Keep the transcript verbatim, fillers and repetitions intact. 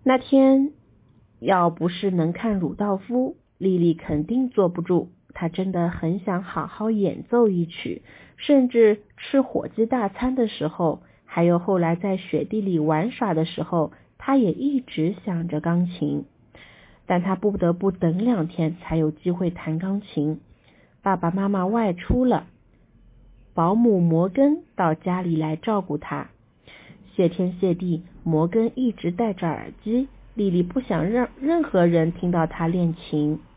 那天要不是能看鲁道夫，莉莉肯定坐不住。她真的很想好好演奏一曲，甚至吃火鸡大餐的时候，还有后来在雪地里玩耍的时候，她也一直想着钢琴。但她不得不等两天才有机会弹钢琴。爸爸妈妈外出了，保姆摩根到家里来照顾她。谢天谢地，摩根一直戴着耳机，莉莉不想让任何人听到她练琴。